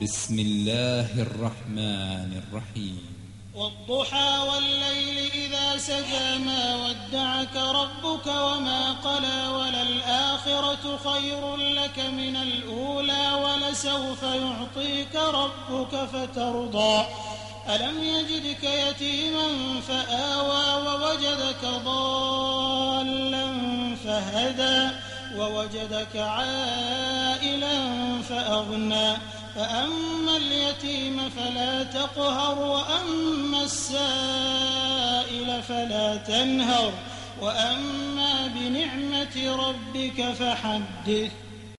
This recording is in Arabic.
بسم الله الرحمن الرحيم والضحى والليل إذا سجى ما ودعك ربك وما قلى وللآخرة خير لك من الأولى ولسوف يعطيك ربك فترضى ألم يجدك يتيما فآوى ووجدك ضالا فهدى ووجدك عائلا فأغنى فأما اليتيم فلا تقهر وأما السائل فلا تنهر وأما بنعمة ربك فحدث